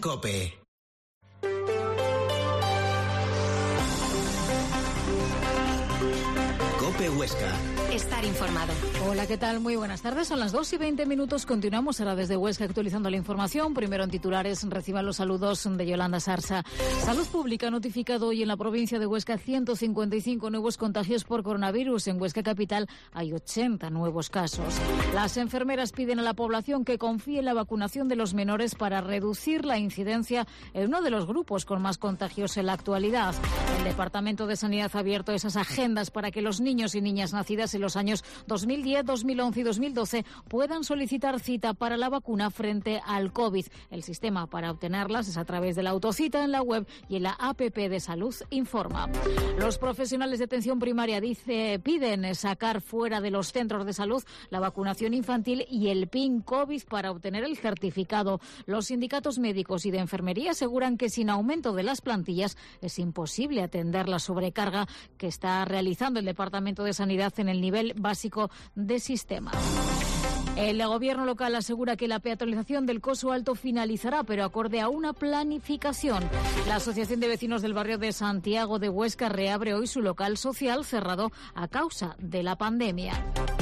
COPE. COPE Huesca. Estar informado. Hola, ¿qué tal? Muy buenas tardes. Son las 2:20. Continuamos ahora desde Huesca actualizando la información. Primero en titulares, reciban los saludos de Yolanda Sarsa. Salud Pública ha notificado hoy en la provincia de Huesca 155 nuevos contagios por coronavirus. En Huesca Capital hay 80 nuevos casos. Las enfermeras piden a la población que confíe en la vacunación de los menores para reducir la incidencia en uno de los grupos con más contagios en la actualidad. El Departamento de Sanidad ha abierto esas agendas para que los niños y niñas nacidas en los años 2010, 2011 y 2012 puedan solicitar cita para la vacuna frente al COVID. El sistema para obtenerlas es a través de la autocita en la web y en la APP de Salud Informa. Los profesionales de atención primaria piden sacar fuera de los centros de salud la vacunación infantil y el PIN COVID para obtener el certificado. Los sindicatos médicos y de enfermería aseguran que sin aumento de las plantillas es imposible atender la sobrecarga que está realizando el Departamento de Sanidad en el nivel básico de sistema. El gobierno local asegura que la peatonalización del Coso Alto finalizará, pero acorde a una planificación. La Asociación de Vecinos del Barrio de Santiago de Huesca reabre hoy su local social cerrado a causa de la pandemia.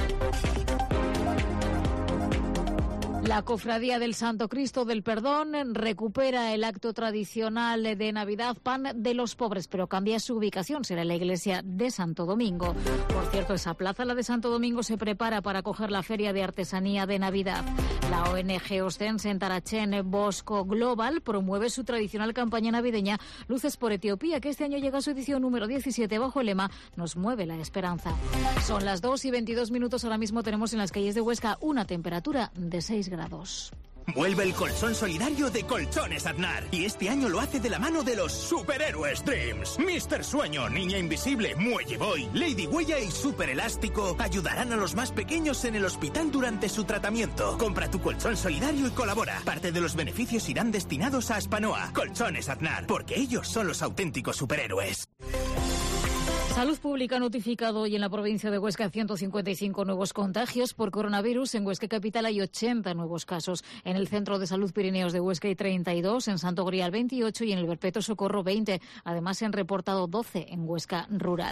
La Cofradía del Santo Cristo del Perdón recupera el acto tradicional de Navidad, Pan de los Pobres, pero cambia su ubicación, será en la iglesia de Santo Domingo. Por cierto, esa plaza, la de Santo Domingo, se prepara para acoger la Feria de Artesanía de Navidad. La ONG Ostense en Tarachen Bosco Global promueve su tradicional campaña navideña Luces por Etiopía, que este año llega a su edición número 17 bajo el lema Nos mueve la esperanza. Son las 2:22. Ahora mismo tenemos en las calles de Huesca una temperatura de 6 grados. Vuelve el colchón solidario de Colchones Aznar. Y este año lo hace de la mano de los superhéroes Dreams. Mr. Sueño, Niña Invisible, Muelle Boy, Lady Huella y Super Elástico ayudarán a los más pequeños en el hospital durante su tratamiento. Compra tu colchón solidario y colabora. Parte de los beneficios irán destinados a Aspanoa. Colchones Aznar, porque ellos son los auténticos superhéroes. Salud Pública ha notificado hoy en la provincia de Huesca 155 nuevos contagios por coronavirus. En Huesca Capital hay 80 nuevos casos. En el Centro de Salud Pirineos de Huesca hay 32, en Santo Grial 28 y en el Perpetuo Socorro 20. Además, se han reportado 12 en Huesca Rural.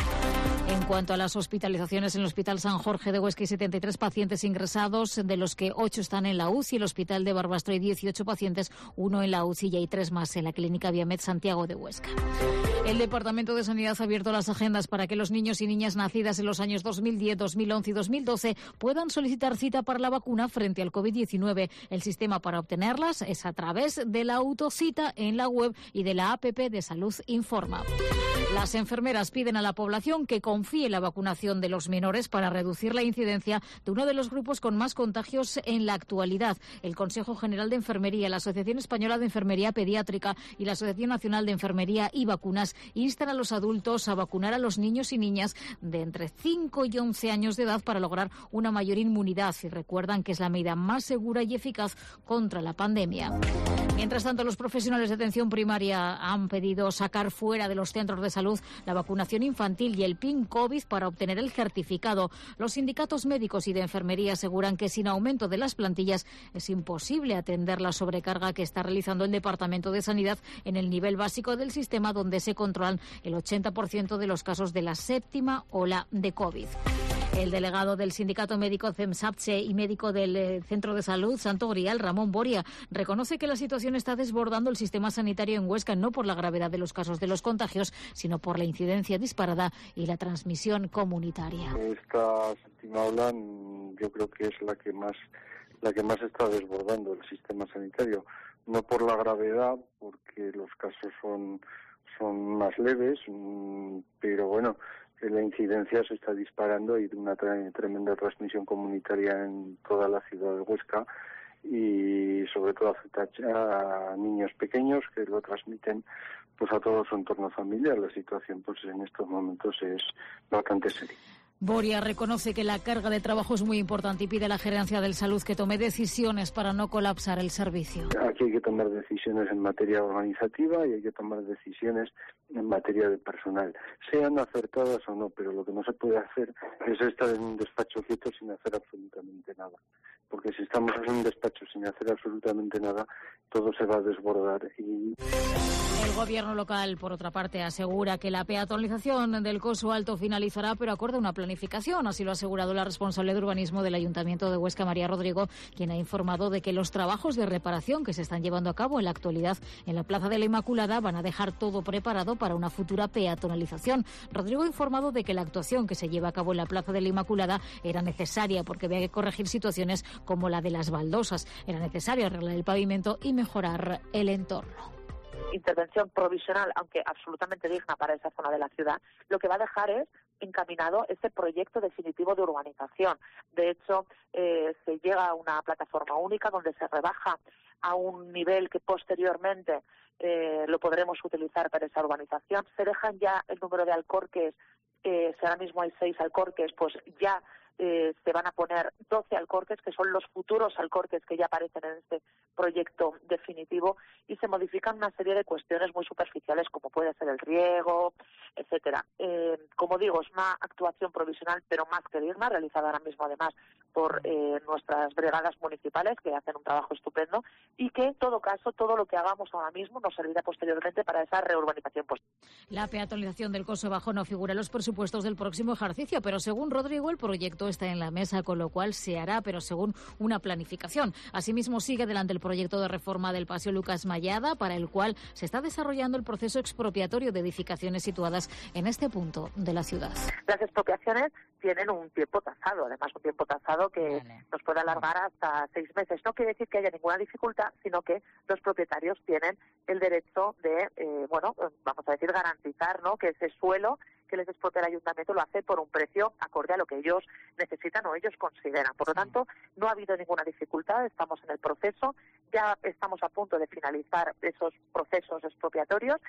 En cuanto a las hospitalizaciones, en el Hospital San Jorge de Huesca hay 73 pacientes ingresados, de los que 8 están en la UCI. En el Hospital de Barbastro hay 18 pacientes, 1 en la UCI y hay 3 más en la Clínica Viamed Santiago de Huesca. El Departamento de Sanidad ha abierto las agendas para que los niños y niñas nacidas en los años 2010, 2011 y 2012 puedan solicitar cita para la vacuna frente al COVID-19. El sistema para obtenerlas es a través de la autocita en la web y de la APP de Salud Informa. Las enfermeras piden a la población que confíe en la vacunación de los menores para reducir la incidencia de uno de los grupos con más contagios en la actualidad. El Consejo General de Enfermería, la Asociación Española de Enfermería Pediátrica y la Asociación Nacional de Enfermería y Vacunas instan a los adultos a vacunar a los niños y niñas de entre 5 y 11 años de edad para lograr una mayor inmunidad y recuerdan que es la medida más segura y eficaz contra la pandemia. Mientras tanto, los profesionales de atención primaria han pedido sacar fuera de los centros de salud la vacunación infantil y el PIN COVID para obtener el certificado. Los sindicatos médicos y de enfermería aseguran que sin aumento de las plantillas es imposible atender la sobrecarga que está realizando el Departamento de Sanidad en el nivel básico del sistema, donde se controlan el 80% de los casos de la séptima ola de COVID. El delegado del Sindicato Médico CEMSAPCHE y médico del Centro de Salud Santo Grial, Ramón Boria, reconoce que la situación está desbordando el sistema sanitario en Huesca, no por la gravedad de los casos de los contagios, sino por la incidencia disparada y la transmisión comunitaria. Esta séptima ola yo creo que es la que más está desbordando el sistema sanitario, no por la gravedad, porque los casos son más leves, pero bueno, la incidencia se está disparando y de una tremenda transmisión comunitaria en toda la ciudad de Huesca y sobre todo afecta a niños pequeños que lo transmiten pues a todo su entorno familiar. La situación pues en estos momentos es bastante seria. Boria reconoce que la carga de trabajo es muy importante y pide a la Gerencia de Salud que tome decisiones para no colapsar el servicio. Aquí hay que tomar decisiones en materia organizativa y hay que tomar decisiones en materia de personal, sean acertadas o no, pero lo que no se puede hacer es estar en un despacho quieto sin hacer absolutamente nada, porque si estamos en un despacho sin hacer absolutamente nada, todo se va a desbordar. El gobierno local, por otra parte, asegura que la peatonalización del Coso Alto finalizará, pero acorde a una planificación. Así lo ha asegurado la responsable de urbanismo del Ayuntamiento de Huesca, María Rodrigo, quien ha informado de que los trabajos de reparación que se están llevando a cabo en la actualidad en la Plaza de la Inmaculada van a dejar todo preparado para una futura peatonalización. Rodrigo ha informado de que la actuación que se lleva a cabo en la Plaza de la Inmaculada era necesaria porque había que corregir situaciones como la de las baldosas. Era necesario arreglar el pavimento y mejorar el entorno. Intervención provisional, aunque absolutamente digna para esa zona de la ciudad, lo que va a dejar es encaminado ese proyecto definitivo de urbanización. De hecho, se llega a una plataforma única donde se rebaja a un nivel que posteriormente lo podremos utilizar para esa urbanización. Se dejan ya el número de alcorques, si ahora mismo hay 6 alcorques, pues ya se van a poner 12 alcorques, que son los futuros alcorques que ya aparecen en este proyecto definitivo, y se modifican una serie de cuestiones muy superficiales, como puede ser el riego, etcétera. Como digo, es una actuación provisional, pero más que digna, realizada ahora mismo además por nuestras brigadas municipales, que hacen un trabajo estupendo, y que en todo caso, todo lo que hagamos ahora mismo nos servirá posteriormente para esa reurbanización posterior. La peatonalización del Coso Bajo no figura en los presupuestos del próximo ejercicio, pero según Rodrigo, el proyecto está en la mesa, con lo cual se hará, pero según una planificación. Asimismo, sigue adelante el proyecto de reforma del Paseo Lucas Mallada, para el cual se está desarrollando el proceso expropiatorio de edificaciones situadas en este punto de la ciudad. Las expropiaciones tienen un tiempo tasado, además un tiempo tasado que nos puede alargar hasta 6 meses. No quiere decir que haya ninguna dificultad, sino que los propietarios tienen el derecho de, vamos a decir, garantizar, ¿no?, que ese suelo que les expropia el ayuntamiento lo hace por un precio acorde a lo que ellos necesitan o ellos consideran. Por lo tanto, no ha habido ninguna dificultad, estamos en el proceso, ya estamos a punto de finalizar esos procesos expropiatorios.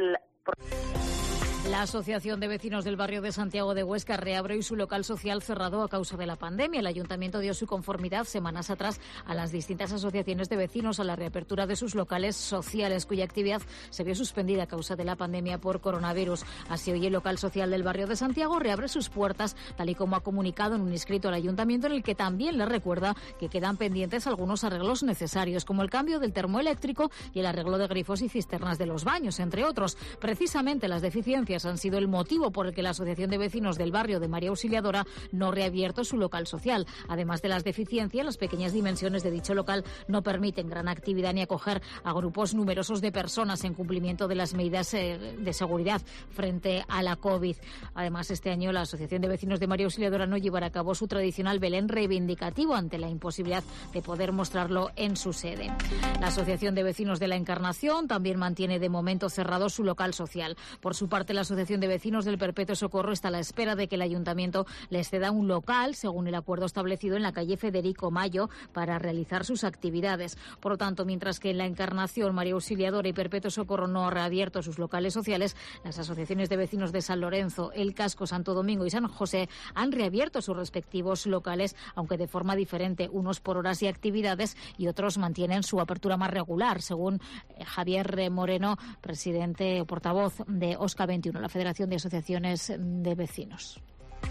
La Asociación de Vecinos del Barrio de Santiago de Huesca reabre hoy su local social cerrado a causa de la pandemia. El Ayuntamiento dio su conformidad semanas atrás a las distintas asociaciones de vecinos a la reapertura de sus locales sociales, cuya actividad se vio suspendida a causa de la pandemia por coronavirus. Así, hoy el local social del Barrio de Santiago reabre sus puertas, tal y como ha comunicado en un escrito al Ayuntamiento, en el que también le recuerda que quedan pendientes algunos arreglos necesarios, como el cambio del termoeléctrico y el arreglo de grifos y cisternas de los baños, entre otros. Precisamente las deficiencias han sido el motivo por el que la Asociación de Vecinos del Barrio de María Auxiliadora no ha reabierto su local social. Además de las deficiencias, las pequeñas dimensiones de dicho local no permiten gran actividad ni acoger a grupos numerosos de personas en cumplimiento de las medidas de seguridad frente a la COVID. Además, este año la Asociación de Vecinos de María Auxiliadora no llevará a cabo su tradicional Belén reivindicativo ante la imposibilidad de poder mostrarlo en su sede. La Asociación de Vecinos de la Encarnación también mantiene de momento cerrado su local social. Por su parte, la Asociación de Vecinos del Perpetuo Socorro está a la espera de que el Ayuntamiento les ceda un local, según el acuerdo establecido en la calle Federico Mayo, para realizar sus actividades. Por lo tanto, mientras que en la Encarnación, María Auxiliadora y Perpetuo Socorro no han reabierto sus locales sociales, las asociaciones de vecinos de San Lorenzo, El Casco, Santo Domingo y San José han reabierto sus respectivos locales, aunque de forma diferente, unos por horas y actividades y otros mantienen su apertura más regular, según Javier Moreno, presidente o portavoz de OSCA 21, la Federación de Asociaciones de Vecinos.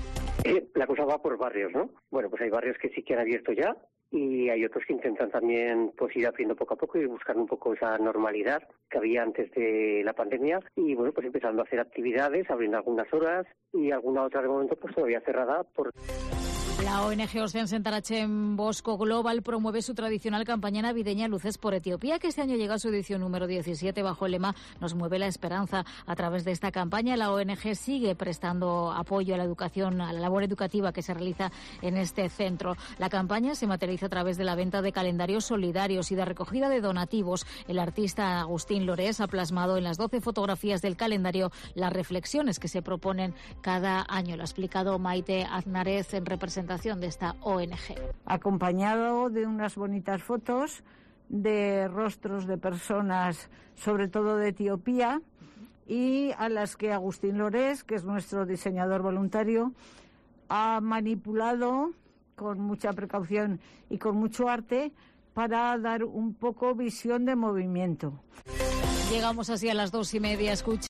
La cosa va por barrios, ¿no? Bueno, pues hay barrios que sí que han abierto ya y hay otros que intentan también pues ir abriendo poco a poco y buscar un poco esa normalidad que había antes de la pandemia y bueno, pues empezando a hacer actividades, abriendo algunas horas y alguna otra de momento pues todavía cerrada por... La ONG Oceans Entarachen Bosco Global promueve su tradicional campaña navideña Luces por Etiopía, que este año llega a su edición número 17 bajo el lema Nos mueve la esperanza. A través de esta campaña, la ONG sigue prestando apoyo a la educación, a la labor educativa que se realiza en este centro. La campaña se materializa a través de la venta de calendarios solidarios y de recogida de donativos. El artista Agustín Lorés ha plasmado en las 12 fotografías del calendario las reflexiones que se proponen cada año. Lo ha explicado Maite Aznárez en representación de esta ONG. Acompañado de unas bonitas fotos de rostros de personas, sobre todo de Etiopía, y a las que Agustín Lorés, que es nuestro diseñador voluntario, ha manipulado con mucha precaución y con mucho arte para dar un poco visión de movimiento. Llegamos así a las 2:30. Escucha.